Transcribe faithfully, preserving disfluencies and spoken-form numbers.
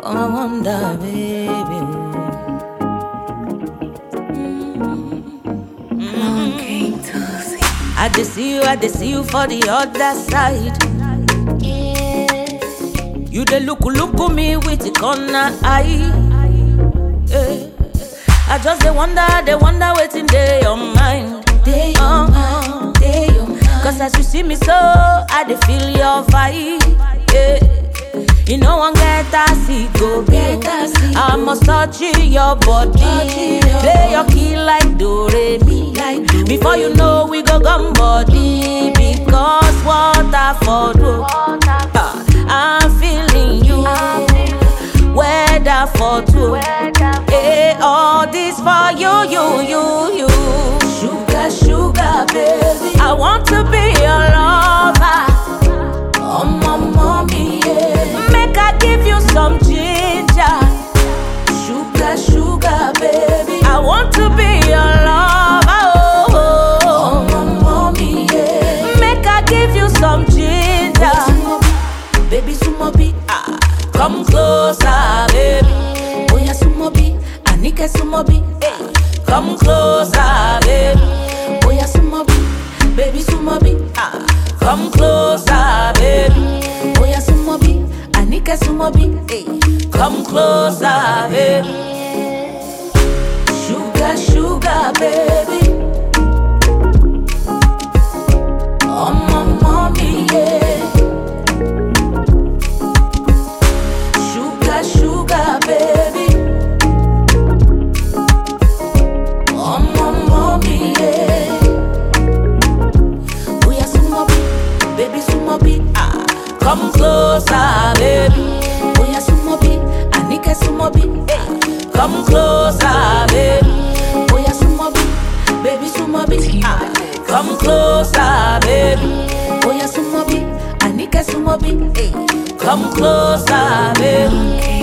I wonder, baby. Long came to see. I just see you, I just see you for the other side. You the look, look at me with the corner eye. Yeah. I just they wonder, they wonder what's in their your mind. They your uh, mind, they your mind. Cause as you see me so, I dey feel your vibe. Yeah. You know one get a see go, Get a see I go. must touch you, your body, Touch you, your play your key like do re mi. Like do Before re you mi. know we go gum body, because what I for do, uh, I'm feeling you. Weather for two, hey, all this for you, you, you, you. Sugar, sugar, baby. I want to be your lover. Oh, my mommy, yeah. Make I give you some ginger. Sugar, sugar, baby. I want to be your lover. Oh, Oh, my mommy, yeah. make I give you some ginger. Baby, sumobi. Ah, come closer, baby. Oh, yeah, sumobi. Anike sumobi. Hey, come closer, baby. Oh, yeah, sumobi. Baby, sumobi. Ah, come closer, baby. Oh, yeah, sumobi. Anike sumobi. Hey, come closer, baby. Sugar, sugar, baby. Oh, my mommy, yeah. Sugar, sugar, baby. Oh, my mommy, yeah. Oh, yeah, sumobi. Baby, sumobi. Ah, come closer, baby. Oh, yeah, sumobi. Anike sumobi. Hey, come closer, baby. Oh, yeah, sumobi. Baby, sumobi. Ah, come closer, baby. Oh, yeah, sumobi. Anike sumobi. Hey, come closer, baby.